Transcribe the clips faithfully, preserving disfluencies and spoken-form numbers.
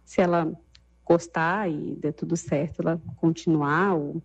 se ela gostar e der tudo certo, ela continuar ou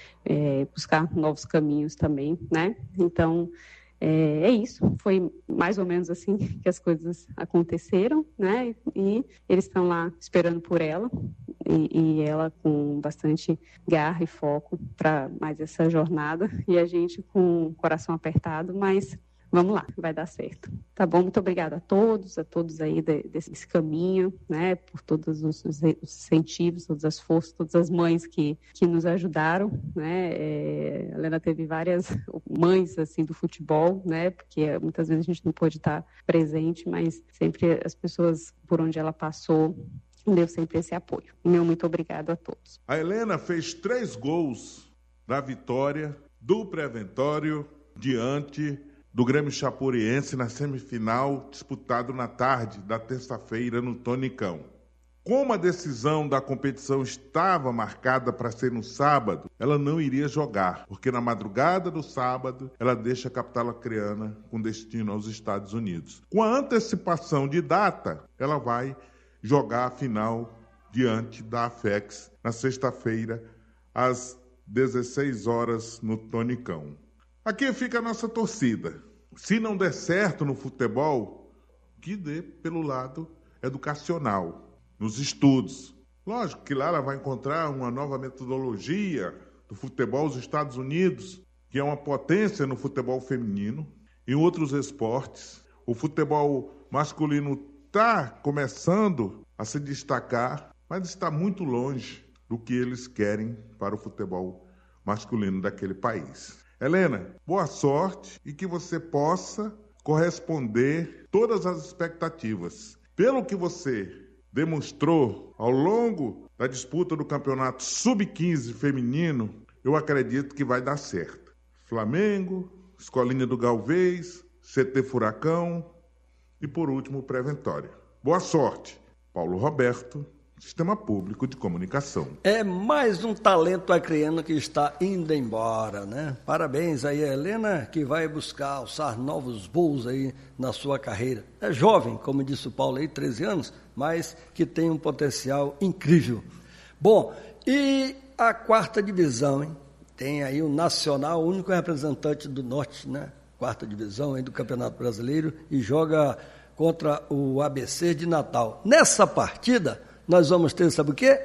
é, buscar novos caminhos também, né? Então, é, é isso. Foi mais ou menos assim que as coisas aconteceram, né? E eles estão lá esperando por ela e, e ela com bastante garra e foco para mais essa jornada e a gente com o coração apertado, mas vamos lá, vai dar certo. Tá bom? Muito obrigada a todos, a todos aí de, desse caminho, né? Por todos os, os incentivos, todas as forças, todas as mães que, que nos ajudaram, né? É, a Helena teve várias mães, assim, do futebol, né? Porque muitas vezes a gente não pôde estar presente, mas sempre as pessoas por onde ela passou deu sempre esse apoio. Meu muito obrigado a todos. A Helena fez três gols na vitória do Preventório diante do Grêmio Chapuriense na semifinal, disputado na tarde da terça-feira no Tonicão. Como a decisão da competição estava marcada para ser no sábado, ela não iria jogar, porque na madrugada do sábado ela deixa a capital acreana com destino aos Estados Unidos. Com a antecipação de data, ela vai jogar a final diante da Afex na sexta-feira, às dezesseis horas, no Tonicão. Aqui fica a nossa torcida. Se não der certo no futebol, que dê pelo lado educacional, nos estudos. Lógico que lá ela vai encontrar uma nova metodologia do futebol dos Estados Unidos, que é uma potência no futebol feminino, em outros esportes. O futebol masculino está começando a se destacar, mas está muito longe do que eles querem para o futebol masculino daquele país. Helena, boa sorte e que você possa corresponder todas as expectativas. Pelo que você demonstrou ao longo da disputa do campeonato sub quinze feminino, eu acredito que vai dar certo. Flamengo, Escolinha do Galvez, C T Furacão e, por último, o Preventório. Boa sorte. Paulo Roberto, Sistema Público de Comunicação. É mais um talento acreano que está indo embora, né? Parabéns aí a Helena, que vai buscar alçar novos voos aí na sua carreira. É jovem, como disse o Paulo aí, treze anos, mas que tem um potencial incrível. Bom, e a quarta divisão, hein? Tem aí o Nacional, o único representante do Norte, né? Quarta divisão aí do Campeonato Brasileiro e joga contra o A B C de Natal. Nessa partida, nós vamos ter, sabe o quê?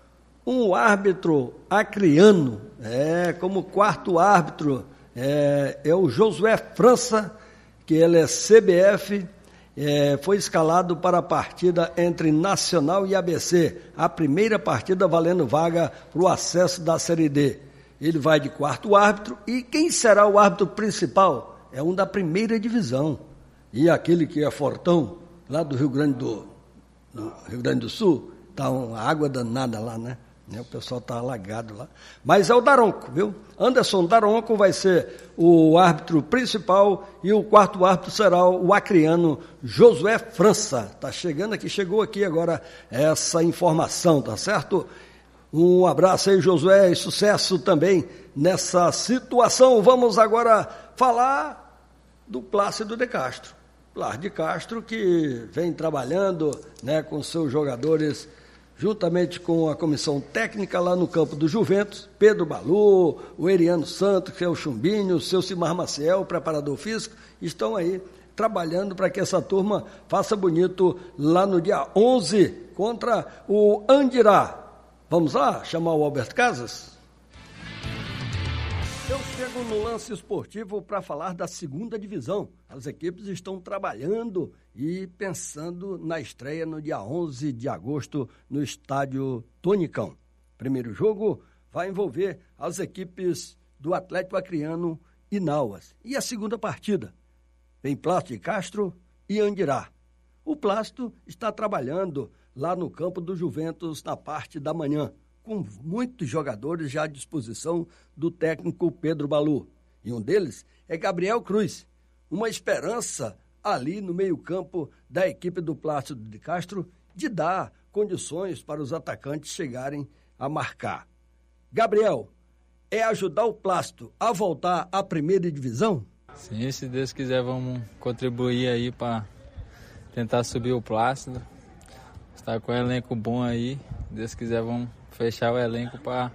Um árbitro acreano, é, como quarto árbitro, é, é o Josué França, que ele é C B F, é, foi escalado para a partida entre Nacional e A B C, a primeira partida valendo vaga para o acesso da Série D. Ele vai de quarto árbitro, e quem será o árbitro principal? É um da primeira divisão, e aquele que é fortão, lá do Rio Grande do, do, Rio Grande do Sul, está uma água danada lá, né? O pessoal está alagado lá. Mas é o Daronco, viu? Anderson Daronco vai ser o árbitro principal e o quarto árbitro será o acreano Josué França. Está chegando aqui, chegou aqui agora essa informação, tá certo? Um abraço aí, Josué, e sucesso também nessa situação. Vamos agora falar do Plácido de Castro. Plácido de Castro que vem trabalhando, né, com seus jogadores, juntamente com a comissão técnica lá no campo do Juventus, Pedro Balu, o Eriano Santos, que é o Chumbinho, o seu Cimar Maciel, o preparador físico, estão aí trabalhando para que essa turma faça bonito lá no dia onze contra o Andirá. Vamos lá chamar o Alberto Casas? Eu chego no lance esportivo para falar da segunda divisão. As equipes estão trabalhando e pensando na estreia no dia onze de agosto no estádio Tonicão. Primeiro jogo vai envolver as equipes do Atlético Acreano e Nauas. E a segunda partida vem Plácido de Castro e Andirá. O Plácido está trabalhando lá no campo do Juventus na parte da manhã, com muitos jogadores já à disposição do técnico Pedro Balu. E um deles é Gabriel Cruz, uma esperança ali no meio-campo da equipe do Plácido de Castro de dar condições para os atacantes chegarem a marcar. Gabriel, é ajudar o Plácido a voltar à primeira divisão? Sim, se Deus quiser, vamos contribuir aí para tentar subir o Plácido. Está com um elenco bom aí. Se Deus quiser, vamos fechar o elenco para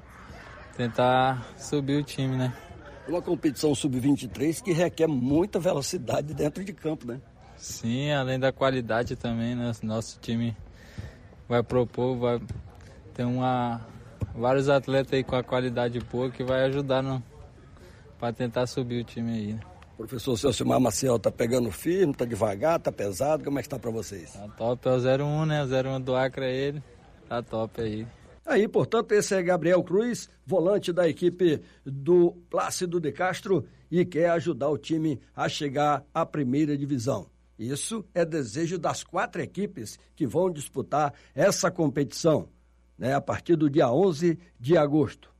tentar subir o time, né? Uma competição sub vinte e três que requer muita velocidade dentro de campo, né? Sim, além da qualidade também, né? Nosso time vai propor, vai ter uma, vários atletas aí com a qualidade boa que vai ajudar para tentar subir o time aí, né? O professor Celcimar Maciel tá pegando firme, tá devagar, tá pesado, como é que tá para vocês? Tá top, é o zero um, né? O zero um do Acre é ele, tá top aí. Aí, portanto, esse é Gabriel Cruz, volante da equipe do Plácido de Castro e quer ajudar o time a chegar à primeira divisão. Isso é desejo das quatro equipes que vão disputar essa competição, né, a partir do dia onze de agosto.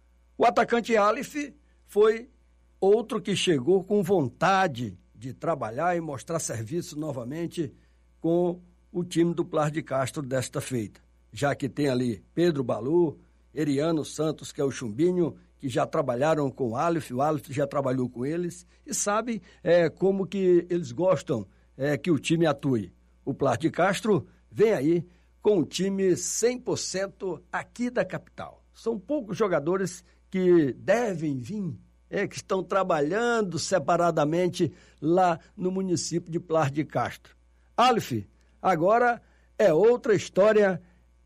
O atacante Aleph foi outro que chegou com vontade de trabalhar e mostrar serviço novamente com o time do Plácido de Castro desta feita, já que tem ali Pedro Balu, Eriano Santos, que é o Chumbinho, que já trabalharam com o Aleph, o Aleph já trabalhou com eles e sabe é, como que eles gostam é, que o time atue. O Plácido de Castro vem aí com um time cem por cento aqui da capital. São poucos jogadores que devem vir, é, que estão trabalhando separadamente lá no município de Plácido de Castro. Aleph, agora é outra história.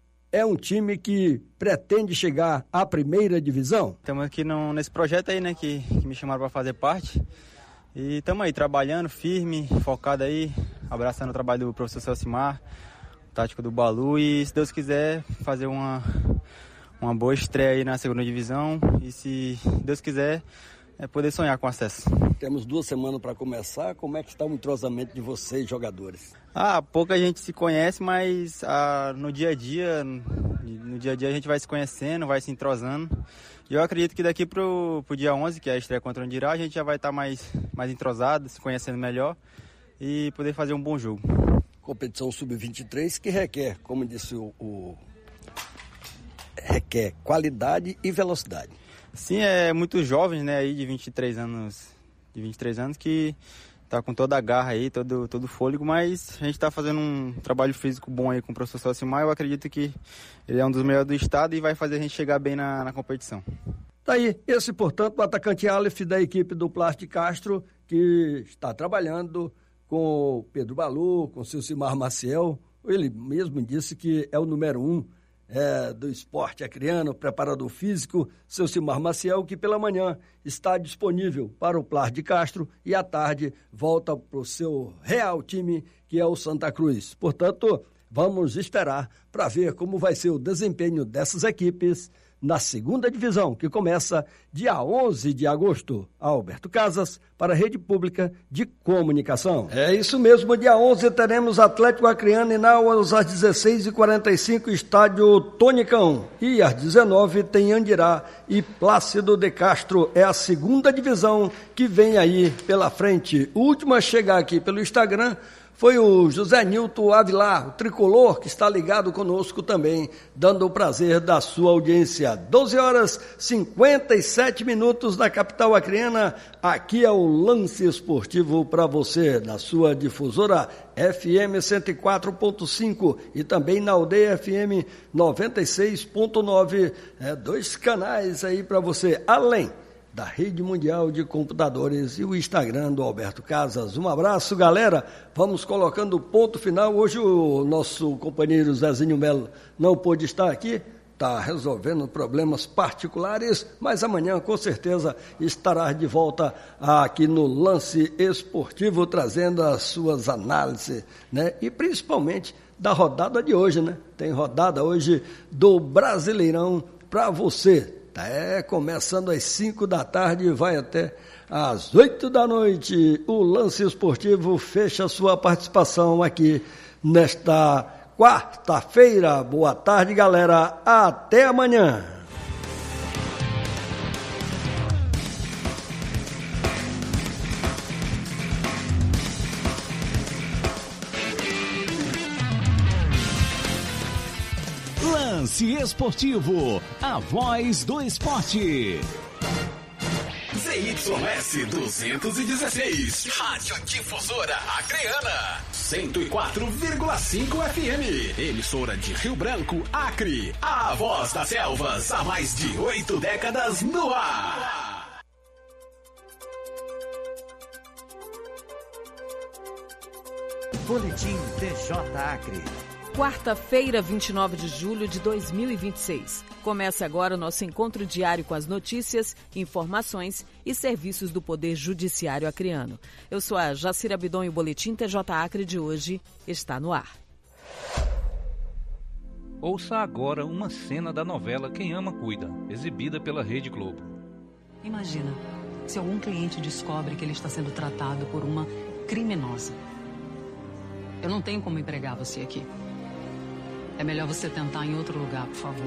É um time que pretende chegar à primeira divisão? Estamos aqui no, nesse projeto aí, né, que, que me chamaram para fazer parte. E estamos aí trabalhando firme, focado aí, abraçando o trabalho do professor Celcimar, o tático do Balu e, se Deus quiser, fazer uma, uma boa estreia aí na segunda divisão e, se Deus quiser, é poder sonhar com acesso. Temos duas semanas para começar. Como é que está o entrosamento de vocês, jogadores? Ah, pouca gente se conhece, mas ah, no dia a dia, no dia a dia a gente vai se conhecendo, vai se entrosando. E eu acredito que daqui pro, pro dia onze, que é a estreia contra o Andirá, a gente já vai estar tá mais, mais entrosado, se conhecendo melhor e poder fazer um bom jogo. Competição sub vinte e três que requer, como disse o, o... requer qualidade e velocidade. Sim, é muitos jovens, né, aí de vinte e três anos, de vinte e três anos que tá com toda a garra aí, todo todo o fôlego, mas a gente tá fazendo um trabalho físico bom aí com o professor Celcimar. Eu acredito que ele é um dos melhores do estado e vai fazer a gente chegar bem na, na competição. Tá aí, esse, portanto, o atacante Aleph da equipe do Plácido de Castro, que está trabalhando com o Pedro Balu, com o Celcimar Maciel. Ele mesmo disse que é o número um É, do esporte acreano, preparador físico, Celcimar Maciel, que pela manhã está disponível para o Plácido de Castro e à tarde volta para o seu real time, que é o Santa Cruz. Portanto, vamos esperar para ver como vai ser o desempenho dessas equipes na segunda divisão, que começa dia onze de agosto. Alberto Casas, para a Rede Pública de Comunicação. É isso mesmo, dia onze teremos Atlético Acreano e Nauas às dezesseis e quarenta e cinco, estádio Tonicão. E às dezenove tem Andirá e Plácido de Castro. É a segunda divisão que vem aí pela frente. O último a chegar aqui pelo Instagram foi o José Nilton Avilar, o tricolor, que está ligado conosco também, dando o prazer da sua audiência. doze horas e cinquenta e sete minutos na capital acreana. Aqui é o Lance Esportivo para você, na sua difusora F M cento e quatro ponto cinco e também na Aldeia F M noventa e seis ponto nove. É, dois canais aí para você, além da Rede Mundial de Computadores e o Instagram do Alberto Casas. Um abraço, galera. Vamos colocando o ponto final. Hoje o nosso companheiro Zezinho Melo não pôde estar aqui, está resolvendo problemas particulares, mas amanhã com certeza estará de volta aqui no Lance Esportivo, trazendo as suas análises, né? E principalmente da rodada de hoje, né? Tem rodada hoje do Brasileirão para você. É, começando às cinco da tarde, vai até às oito da noite. O Lance Esportivo fecha sua participação aqui nesta quarta-feira. Boa tarde, galera. Até amanhã. Lance Esportivo, a voz do esporte. Z Y S duzentos e dezesseis, Rádio Difusora Acreana. cento e quatro vírgula cinco F M. Emissora de Rio Branco, Acre. A voz das selvas, há mais de oito décadas no ar. Boletim T J Acre. Quarta-feira, vinte e nove de julho de dois mil e vinte e seis. Começa agora o nosso encontro diário com as notícias, informações e serviços do Poder Judiciário acreano. Eu sou a Jacira Bidon e o Boletim T J Acre de hoje está no ar. Ouça agora uma cena da novela Quem Ama Cuida, exibida pela Rede Globo. Imagina, se algum cliente descobre que ele está sendo tratado por uma criminosa. Eu não tenho como empregar você aqui. É melhor você tentar em outro lugar, por favor.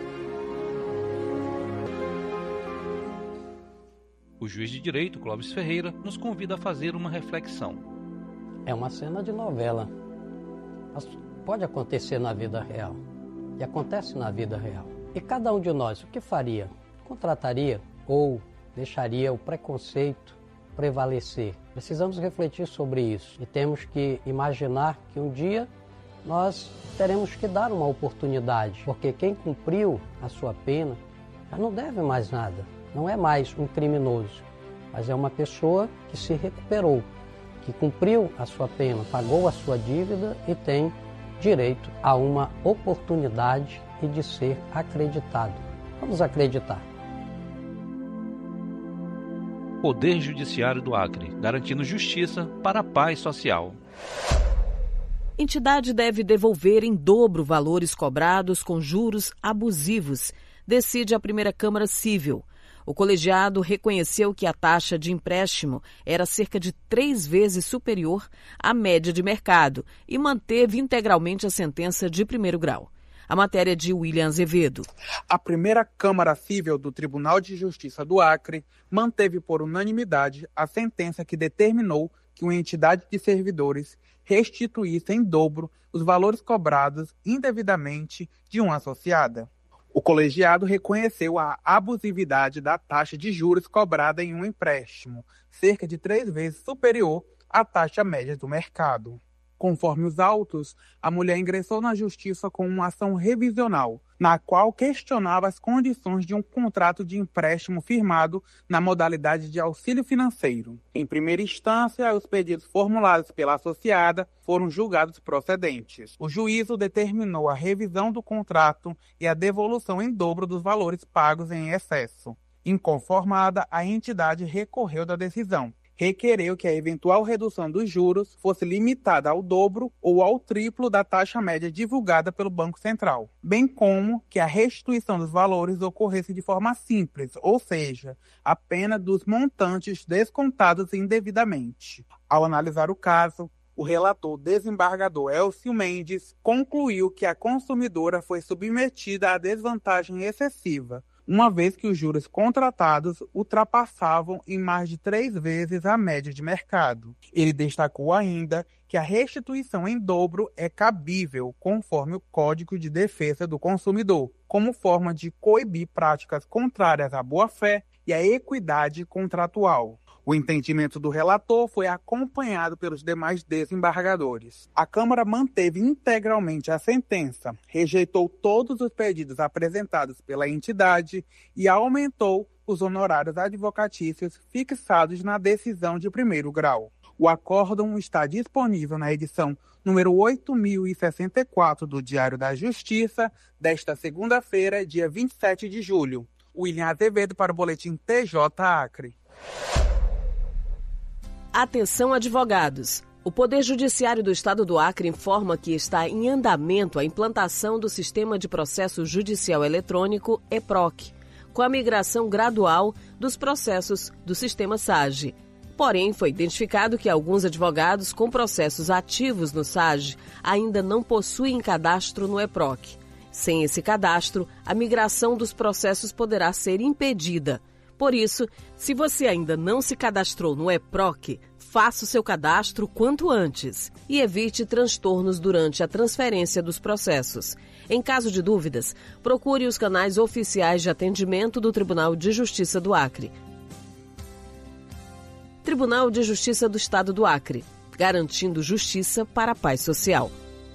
O juiz de direito, Clóvis Ferreira, nos convida a fazer uma reflexão. É uma cena de novela. Mas pode acontecer na vida real. E acontece na vida real. E cada um de nós, o que faria? Contrataria ou deixaria o preconceito prevalecer? Precisamos refletir sobre isso. E temos que imaginar que um dia nós teremos que dar uma oportunidade, porque quem cumpriu a sua pena já não deve mais nada, não é mais um criminoso, mas é uma pessoa que se recuperou, que cumpriu a sua pena, pagou a sua dívida e tem direito a uma oportunidade e de ser acreditado. Vamos acreditar. Poder Judiciário do Acre, garantindo justiça para a paz social. Entidade deve devolver em dobro valores cobrados com juros abusivos, decide a primeira Câmara Civil. O colegiado reconheceu que a taxa de empréstimo era cerca de três vezes superior à média de mercado e manteve integralmente a sentença de primeiro grau. A matéria é de William Azevedo. A primeira Câmara Civil do Tribunal de Justiça do Acre manteve por unanimidade a sentença que determinou que uma entidade de servidores restituísse em dobro os valores cobrados indevidamente de uma associada. O colegiado reconheceu a abusividade da taxa de juros cobrada em um empréstimo, cerca de três vezes superior à taxa média do mercado. Conforme os autos, a mulher ingressou na justiça com uma ação revisional, na qual questionava as condições de um contrato de empréstimo firmado na modalidade de auxílio financeiro. Em primeira instância, os pedidos formulados pela associada foram julgados procedentes. O juízo determinou a revisão do contrato e a devolução em dobro dos valores pagos em excesso. Inconformada, a entidade recorreu da decisão. Requereu que a eventual redução dos juros fosse limitada ao dobro ou ao triplo da taxa média divulgada pelo Banco Central, bem como que a restituição dos valores ocorresse de forma simples, ou seja, apenas dos montantes descontados indevidamente. Ao analisar o caso, o relator desembargador Elcio Mendes concluiu que a consumidora foi submetida à desvantagem excessiva, uma vez que os juros contratados ultrapassavam em mais de três vezes a média de mercado. Ele destacou ainda que a restituição em dobro é cabível, conforme o Código de Defesa do Consumidor, como forma de coibir práticas contrárias à boa-fé e à equidade contratual. O entendimento do relator foi acompanhado pelos demais desembargadores. A Câmara manteve integralmente a sentença, rejeitou todos os pedidos apresentados pela entidade e aumentou os honorários advocatícios fixados na decisão de primeiro grau. O acórdão está disponível na edição número oito mil e sessenta e quatro do Diário da Justiça, desta segunda-feira, dia vinte e sete de julho. William Azevedo para o Boletim T J Acre. Atenção, advogados! O Poder Judiciário do Estado do Acre informa que está em andamento a implantação do Sistema de Processo Judicial Eletrônico, E P R O C, com a migração gradual dos processos do Sistema S A G. Porém, foi identificado que alguns advogados com processos ativos no S A G ainda não possuem cadastro no E P R O C. Sem esse cadastro, a migração dos processos poderá ser impedida. Por isso, se você ainda não se cadastrou no E P R O C, faça o seu cadastro quanto antes e evite transtornos durante a transferência dos processos. Em caso de dúvidas, procure os canais oficiais de atendimento do Tribunal de Justiça do Acre. Tribunal de Justiça do Estado do Acre. garantindo justiça para a paz social.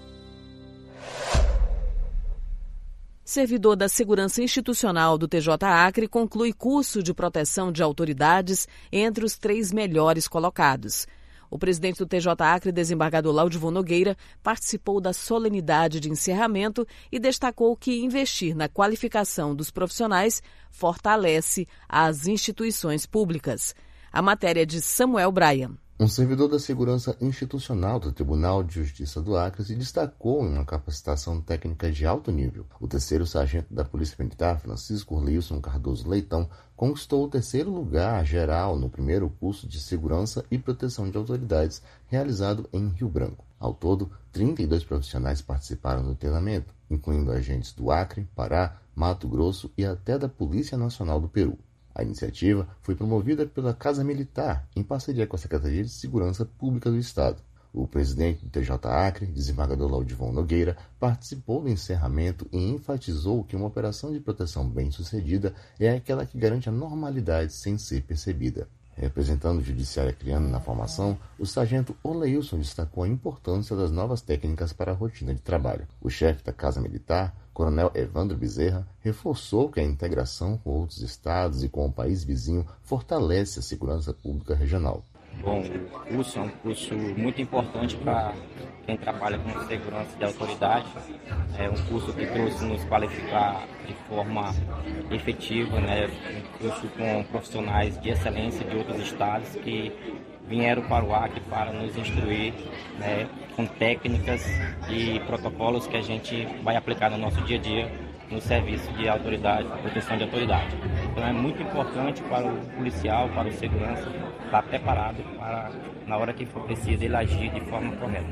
Servidor da Segurança Institucional do T J Acre conclui curso de proteção de autoridades entre os três melhores colocados. O presidente do T J Acre, desembargador Laudivon Nogueira, participou da solenidade de encerramento e destacou que investir na qualificação dos profissionais fortalece as instituições públicas. A matéria é de Samuel Bryan. Um servidor da Segurança Institucional do Tribunal de Justiça do Acre se destacou em uma capacitação técnica de alto nível. O terceiro sargento da Polícia Militar, Francisco Orleilson Cardoso Leitão, conquistou o terceiro lugar geral no primeiro curso de Segurança e Proteção de Autoridades realizado em Rio Branco. Ao todo, trinta e dois profissionais participaram do treinamento, incluindo agentes do Acre, Pará, Mato Grosso e até da Polícia Nacional do Peru. A iniciativa foi promovida pela Casa Militar, em parceria com a Secretaria de Segurança Pública do Estado. O presidente do T J Acre, desembargador Laudivon Nogueira, participou do encerramento e enfatizou que uma operação de proteção bem-sucedida é aquela que garante a normalidade sem ser percebida. Representando o Judiciário Acreano na formação, o sargento Orleilson destacou a importância das novas técnicas para a rotina de trabalho. O chefe da Casa Militar, Coronel Evandro Bezerra, reforçou que a integração com outros estados e com o país vizinho fortalece a segurança pública regional. Bom, o curso é um curso muito importante para quem trabalha com segurança de autoridade. É um curso que trouxe nos qualificar de forma efetiva, né? Um curso com profissionais de excelência de outros estados que vieram para o Acre para nos instruir, né, com técnicas e protocolos que a gente vai aplicar no nosso dia a dia no serviço de autoridade, proteção de autoridade. Então é muito importante para o policial, para o segurança, estar preparado para, na hora que for preciso, ele agir de forma correta.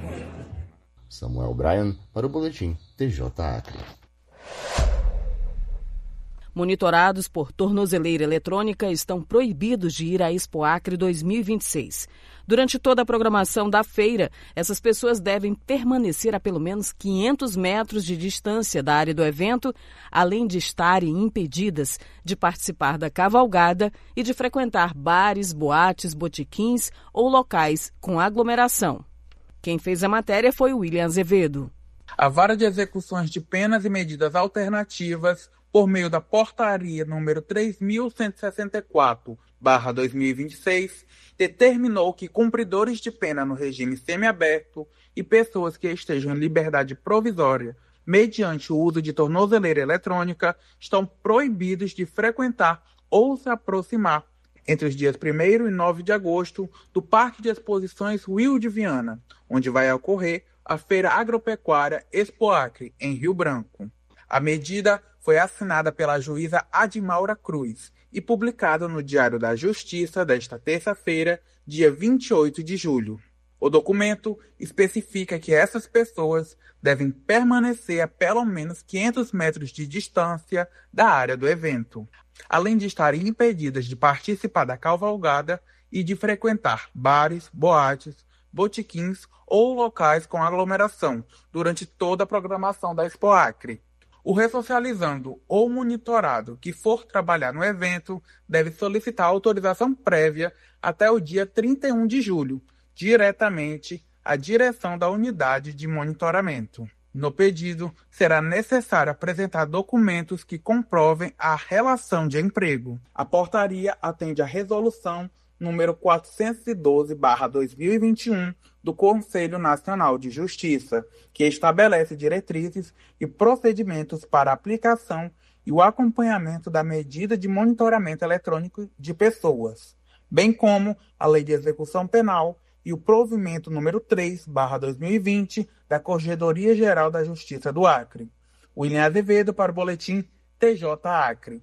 Samuel Bryan para o Boletim T J Acre. Monitorados por tornozeleira eletrônica, estão proibidos de ir à Expo Acre dois mil e vinte e seis. Durante toda a programação da feira, essas pessoas devem permanecer a pelo menos quinhentos metros de distância da área do evento, além de estarem impedidas de participar da cavalgada e de frequentar bares, boates, botequins ou locais com aglomeração. Quem fez a matéria foi o William Azevedo. A Vara de Execuções de Penas e Medidas Alternativas, por meio da Portaria número três mil cento e sessenta e quatro barra dois mil e vinte e seis, determinou que cumpridores de pena no regime semiaberto e pessoas que estejam em liberdade provisória mediante o uso de tornozeleira eletrônica estão proibidos de frequentar ou se aproximar entre os dias primeiro e nove de agosto do Parque de Exposições Will de Viana, onde vai ocorrer a Feira Agropecuária Expo Acre, em Rio Branco. A medida foi assinada pela juíza Admaura Cruz e publicada no Diário da Justiça desta terça-feira, dia vinte e oito de julho. O documento especifica que essas pessoas devem permanecer a pelo menos quinhentos metros de distância da área do evento, além de estarem impedidas de participar da cavalgada e de frequentar bares, boates, botequins ou locais com aglomeração durante toda a programação da Expo Acre. O ressocializando ou monitorado que for trabalhar no evento deve solicitar autorização prévia até o dia trinta e um de julho, diretamente à direção da unidade de monitoramento. No pedido, será necessário apresentar documentos que comprovem a relação de emprego. A portaria atende à resolução número quatrocentos e doze barra dois mil e vinte e um do Conselho Nacional de Justiça, que estabelece diretrizes e procedimentos para a aplicação e o acompanhamento da medida de monitoramento eletrônico de pessoas, bem como a Lei de Execução Penal e o provimento número três barra dois mil e vinte da Corregedoria Geral da Justiça do Acre. William Azevedo para o Boletim T J Acre.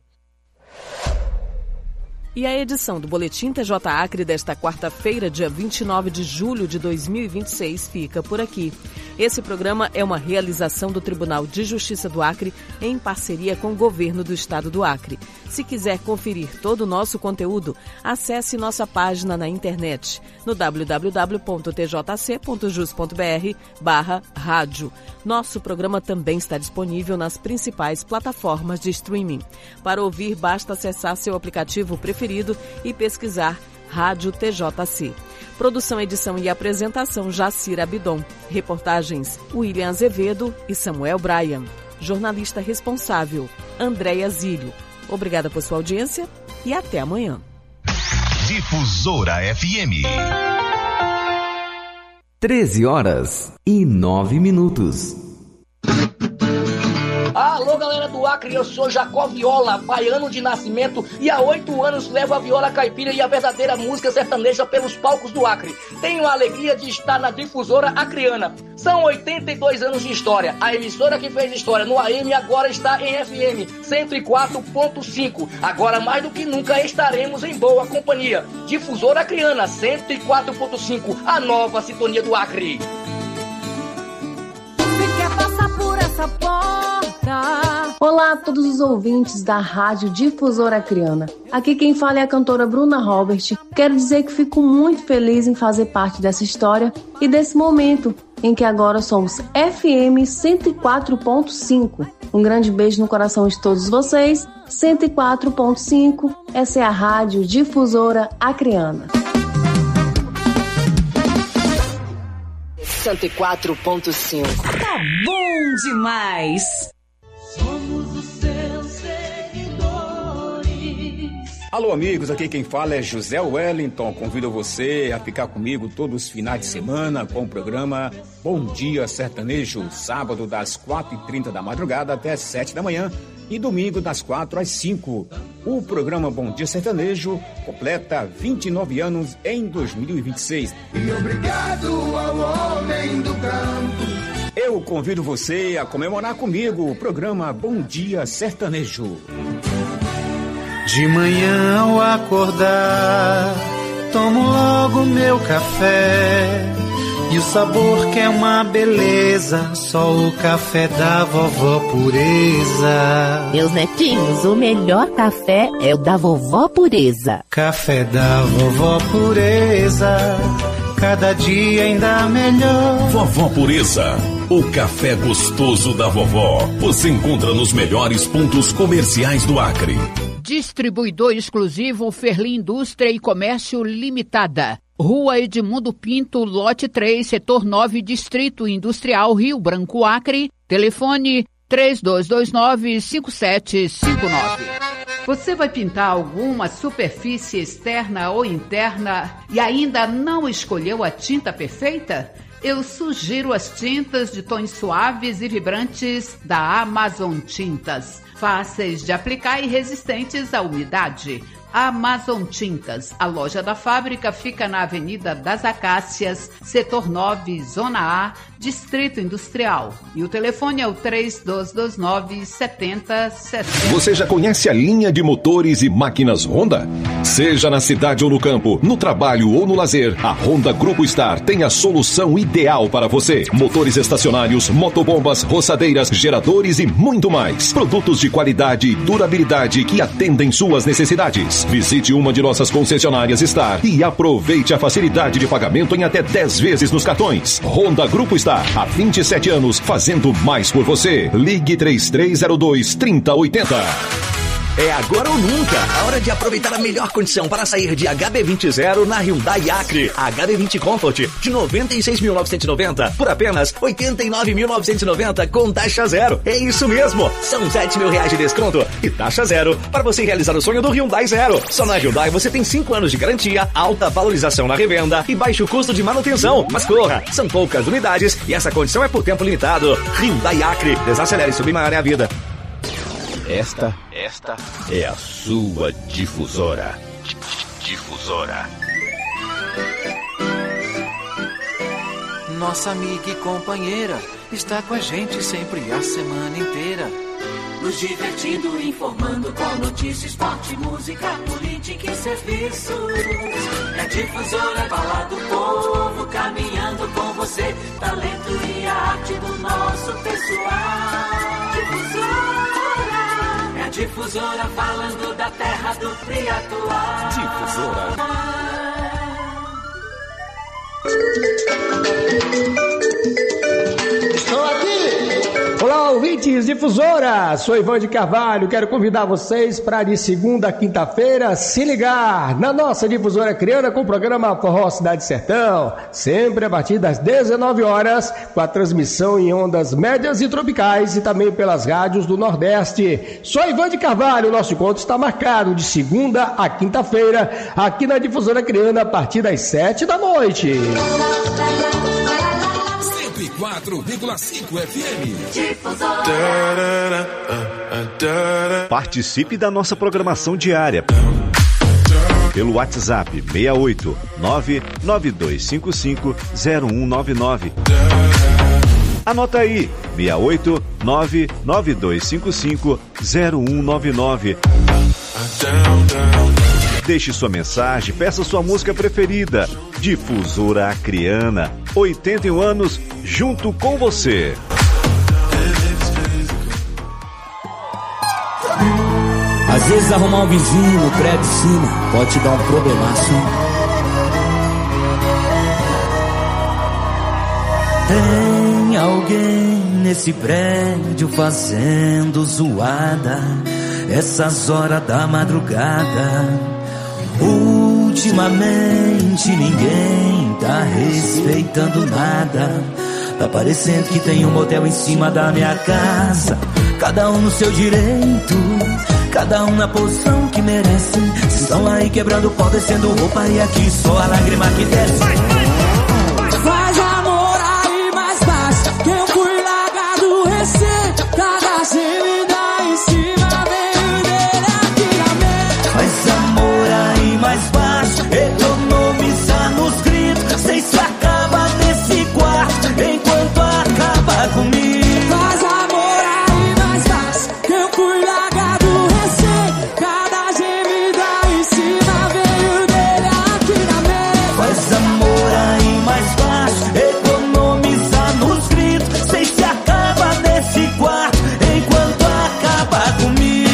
E a edição do Boletim T J Acre desta quarta-feira, dia vinte e nove de julho de dois mil e vinte e seis, fica por aqui. Esse programa é uma realização do Tribunal de Justiça do Acre em parceria com o Governo do Estado do Acre. Se quiser conferir todo o nosso conteúdo, acesse nossa página na internet no w w w ponto t j c ponto jus ponto b r barra rádio. Nosso programa também está disponível nas principais plataformas de streaming. Para ouvir, basta acessar seu aplicativo preferido e pesquisar Rádio T J C. Produção, edição e apresentação Jacira Abidon. Reportagens William Azevedo e Samuel Bryan. Jornalista responsável Andréia Zílio. Obrigada por sua audiência e até amanhã. Difusora F M. treze horas e nove minutos. Alô, galera do Acre, eu sou Jacó Viola, baiano de nascimento, e há oito anos levo a viola caipira e a verdadeira música sertaneja pelos palcos do Acre. Tenho a alegria de estar na Difusora Acreana. São oitenta e dois anos de história. A emissora que fez história no A M agora está em F M cento e quatro ponto cinco. Agora mais do que nunca estaremos em boa companhia. Difusora Acreana cento e quatro ponto cinco, a nova sintonia do Acre. Você quer passar por essa porta? Olá a todos os ouvintes da Rádio Difusora Acreana. Aqui quem fala é a cantora Bruna Robert. Quero dizer que fico muito feliz em fazer parte dessa história e desse momento em que agora somos F M cento e quatro ponto cinco. Um grande beijo no coração de todos vocês. cento e quatro ponto cinco, essa é a Rádio Difusora Acreana. cento e quatro ponto cinco. Tá bom demais! Somos os seus seguidores. Alô, amigos, aqui quem fala é José Wellington. Convido você a ficar comigo todos os finais de semana com o programa Bom Dia Sertanejo, sábado das quatro e trinta da madrugada até as sete da manhã e domingo das quatro às cinco. O programa Bom Dia Sertanejo completa vinte e nove anos em dois mil e vinte e seis. E obrigado ao homem do campo. Eu convido você a comemorar comigo o programa Bom Dia Sertanejo. De manhã ao acordar, tomo logo meu café. E o sabor que é uma beleza, só o café da vovó Pureza. Meus netinhos, o melhor café é o da vovó Pureza. Café da vovó Pureza, cada dia ainda melhor. Vovó Pureza, o café gostoso da vovó. Você encontra nos melhores pontos comerciais do Acre. Distribuidor exclusivo Ferli Indústria e Comércio Limitada. Rua Edmundo Pinto, lote três, setor nove, Distrito Industrial, Rio Branco, Acre. Telefone três dois dois nove, cinco sete cinco nove. Você vai pintar alguma superfície externa ou interna e ainda não escolheu a tinta perfeita? Eu sugiro as tintas de tons suaves e vibrantes da Amazon Tintas. Fáceis de aplicar e resistentes à umidade. Amazon Tintas. A loja da fábrica fica na Avenida das Acácias, setor nove, Zona A, Distrito Industrial. E o telefone é o três dois dois nove, sete zero sete zero. Você já conhece a linha de motores e máquinas Honda? Seja na cidade ou no campo, no trabalho ou no lazer, a Honda Grupo Star tem a solução ideal para você. Motores estacionários, motobombas, roçadeiras, geradores e muito mais. Produtos de qualidade e durabilidade que atendem suas necessidades. Visite uma de nossas concessionárias Star e aproveite a facilidade de pagamento em até dez vezes nos cartões. Honda Grupo Star, há vinte e sete anos, fazendo mais por você. Ligue três três zero dois, três zero oito zero. É agora ou nunca, a hora de aproveitar a melhor condição para sair de H B vinte zero na Hyundai Acre. H B vinte Comfort de noventa e seis mil novecentos e noventa por apenas oitenta e nove mil novecentos e noventa com taxa zero. É isso mesmo, são sete mil reais de desconto e taxa zero para você realizar o sonho do Hyundai Zero. Só na Hyundai você tem cinco anos de garantia, alta valorização na revenda e baixo custo de manutenção. Mas corra, são poucas unidades e essa condição é por tempo limitado. Hyundai Acre, desacelere e submarine a vida. Esta, esta é a sua difusora. Difusora. Nossa amiga e companheira está com a gente sempre a semana inteira. Nos divertindo, informando com notícias, esporte, música, política e serviços. É Difusora, fala do povo, caminhando com você. Talento e arte do nosso pessoal. Difusora. É Difusora, falando da terra do Triatuá. Difusora. Estou aqui! Olá, ouvintes ouvintes, Difusora, sou Ivan de Carvalho, quero convidar vocês para de segunda a quinta-feira se ligar na nossa Difusora Acreana com o programa Forró Cidade Sertão, sempre a partir das dezenove horas, com a transmissão em ondas médias e tropicais e também pelas rádios do Nordeste. Sou Ivan de Carvalho, o nosso encontro está marcado de segunda a quinta-feira, aqui na Difusora Acreana, a partir das sete da noite. cento e quatro vírgula cinco F M. Participe da nossa programação diária pelo WhatsApp seis oito nove nove dois cinco cinco zero um nove nove. Anota aí, seis oito nove nove dois cinco cinco zero um nove nove. Deixe sua mensagem, peça sua música preferida. Difusora Acreana, oitenta e um anos, junto com você. Às vezes arrumar um vizinho no prédio de cima pode te dar um problemaço. Tem alguém nesse prédio fazendo zoada essas horas da madrugada. Ultimamente ninguém tá respeitando nada. Tá parecendo que tem um motel em cima da minha casa. Cada um no seu direito, cada um na posição que merece. Se estão aí quebrando o pau, descendo roupa e aqui só a lágrima que desce. Faz amor aí mais baixo, que eu fui largado recém. Cada gemida em cima veio dele aqui na mente. Faz amor aí mais baixo, economiza nos gritos. Cês se acaba nesse quarto enquanto acaba comigo. Faz amor aí mais baixo, que eu fui largado recém. Cada gemida em cima veio dele aqui na mente. Faz amor aí mais baixo, economiza nos gritos. Cês se acaba nesse quarto enquanto acaba comigo.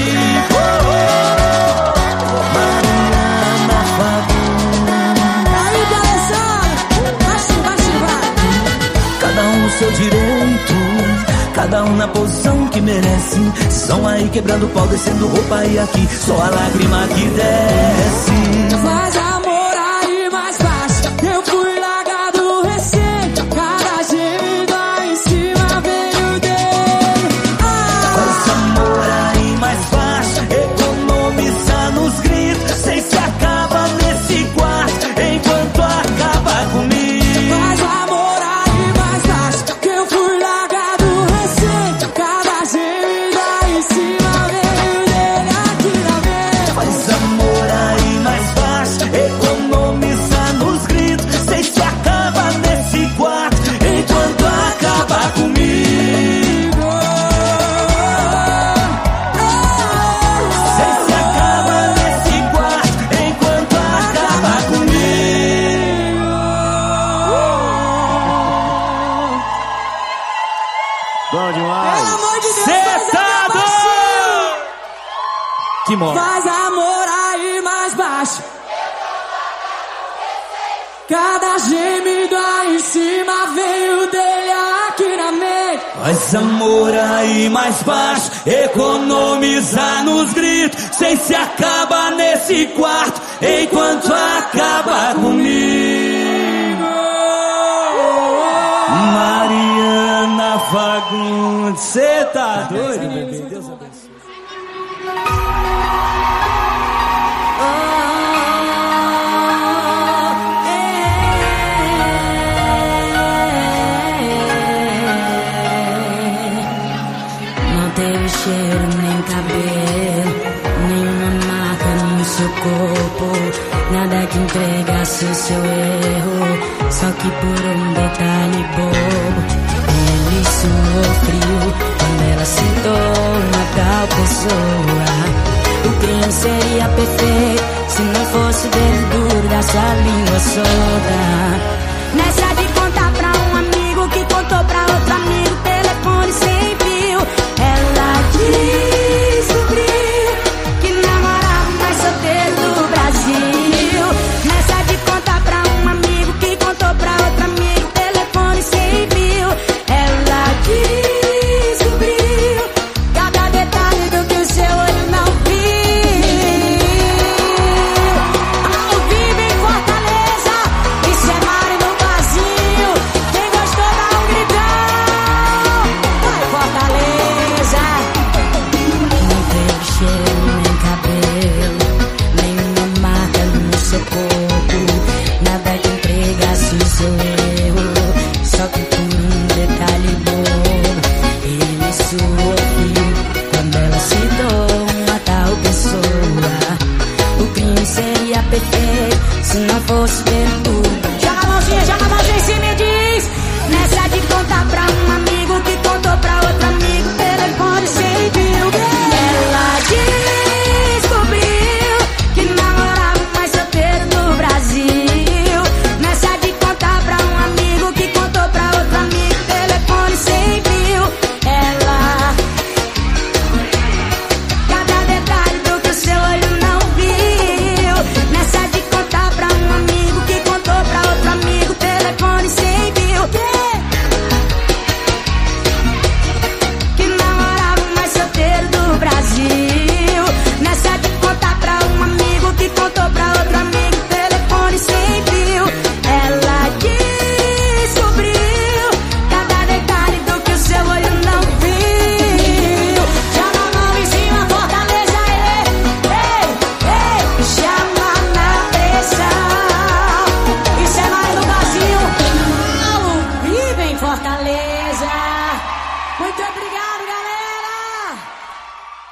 Mariana Fagundes. Aí, Alessandro, baixo, baixo, vai. Cada um no seu direito, cada um na posição que merece. São aí quebrando o pau, descendo roupa e aqui só a lágrima que desce. Faz amor aí mais baixo, eu fui largado recém. Cada gemida em cima veio dele. Ah! Faz amor aí mais baixo, economiza nos gritos. Cês se acaba nesse quarto enquanto acaba comigo. Faz amor aí mais baixo, que eu fui largado recém. Cada gemida em cima veio dele aqui na mente. Faz amor aí mais baixo, economiza nos gritos. Cês se acaba nesse quarto enquanto acaba comigo. Cês se acaba nesse quarto enquanto acaba comigo. Bom demais. Pelo amor de Deus, Cê faz tá até doido? baixinho. Que morte. Faz amor aí mais baixo. Cada gemido aí em cima veio dele aqui na mente. Faz amor aí mais baixo, economiza nos gritos. Cês se acaba nesse quarto enquanto acaba comigo. Mariana Fagundes, cê tá doido, bebê? Deus abençoe. Não teve cheiro nem cabelo, nenhuma marca no seu corpo, nada que entregasse o seu erro, só que por um detalhe bobo. Ele suou frio quando ela citou uma tal pessoa. O crime seria perfeito se não fosse o dedo duro dessa língua solta. Nessa de contar pra um amigo que contou pra outro amigo, telefone sem fio. Ela descobriu que namorava o mais solteiro do Brasil. Nessa de contar pra um amigo que contou pra outro amigo, telefone sem fio. Ela descobriu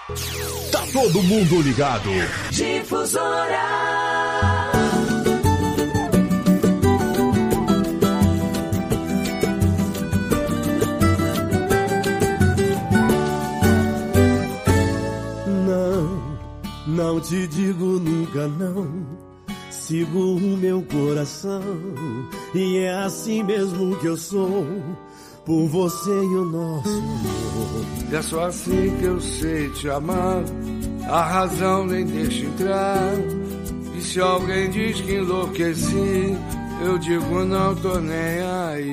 Tá todo mundo ligado. Difusora. Não te digo nunca não, sigo o meu coração, e é assim mesmo que eu sou, por você e o nosso amor. E é só assim que eu sei te amar, a razão nem deixa entrar, e se alguém diz que enlouqueci, eu digo não tô nem aí.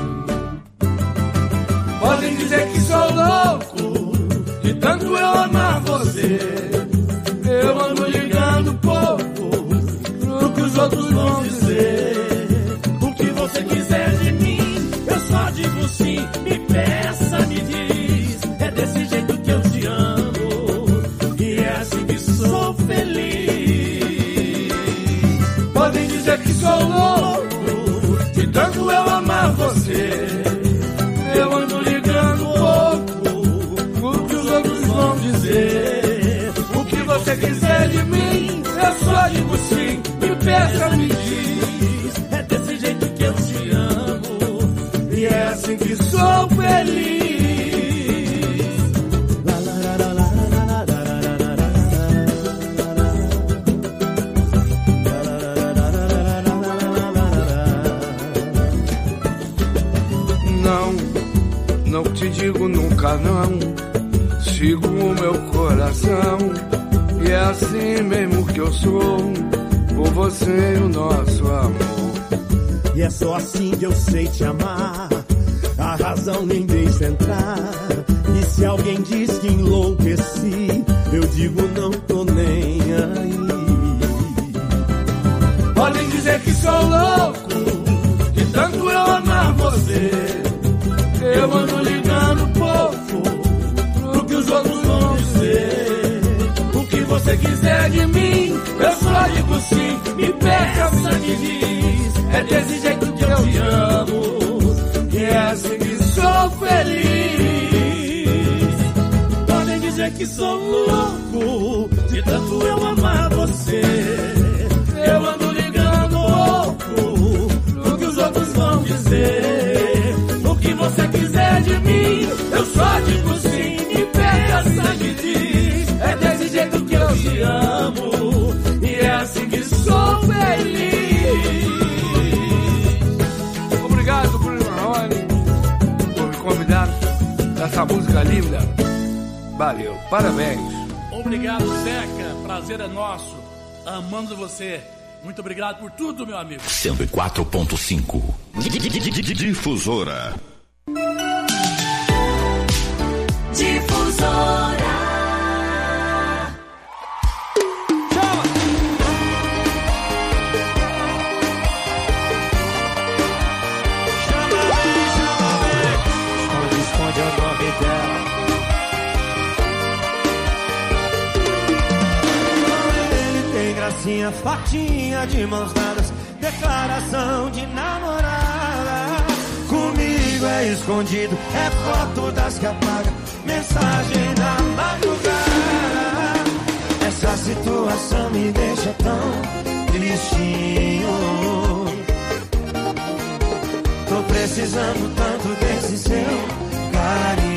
Podem dizer que sou louco, de tanto eu amar você, eu ando ligando pouco pro que os outros vão dizer. O que você quiser de mim, eu só digo sim. Me peça, me diz, é desse jeito que eu te amo, e é assim que sou feliz. Podem dizer que sou louco, de tanto eu amar você, eu ando ligando pouco pro que os outros vão dizer. Se você quiser de mim, eu só digo sim. Me peça, me diz, é desse jeito que eu te amo, e é assim que sou feliz. Não, não te digo nunca não, sigo o meu coração, e é assim mesmo que eu sou, por você e o nosso amor. E é só assim que eu sei te amar, a razão nem deixa entrar, e se alguém diz que enlouqueci, eu digo não tô nem aí. Podem dizer que sou louco, de tanto eu amar você, eu ando ligando pouco pro que os outros vão dizer. O que você quiser de mim, eu só digo sim. Me peça, me diz, é desse jeito que eu te amo, e é assim que sou feliz. Podem dizer que sou louco, de tanto eu amar você, eu ando ligando pouco pro que os outros vão dizer. O que você quiser de mim, eu só digo sim. Me peça, me diz, é desse jeito que eu te amo, e é assim que sou feliz. Obrigado, Bruno Marrone, por me convidar nessa música linda. Valeu, parabéns. Obrigado, Zeca, prazer é nosso, amando você. Muito obrigado por tudo, meu amigo. cento e quatro ponto cinco Difusora. Difusora. Gracinha, fatinha de mãos dadas, declaração de namorada. Comigo é escondido, é foto das que apaga, mensagem da madrugada. Essa situação me deixa tão tristinho. Tô precisando tanto desse seu carinho.